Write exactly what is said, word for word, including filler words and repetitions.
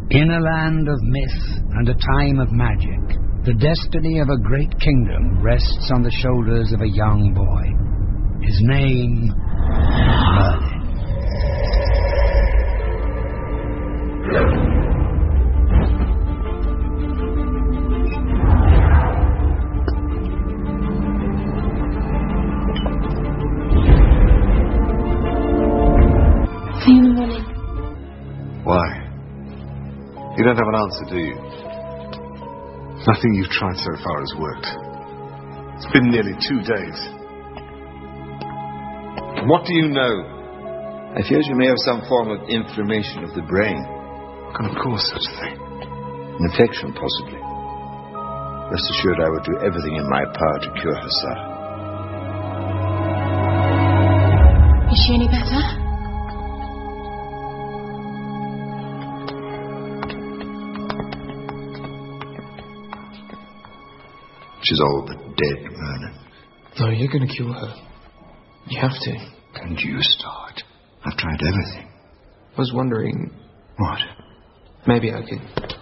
In a land of myth and a time of magic, the destiny of a great kingdom rests on the shoulders of a young boy. His name, Merlin. Are you in the morning? Why? You don't have an answer, do you? Nothing you've tried so far has worked. It's been nearly two days. What do you know? I fear you may have some form of inflammation of the brain. What can cause such a thing? An infection, possibly. Rest assured I will do everything in my power to cure her, sir. Is she any better? She's all but dead, Merlin. No, you're going to cure her. You have to. And you start. I've tried everything. I was wondering... What? Maybe I could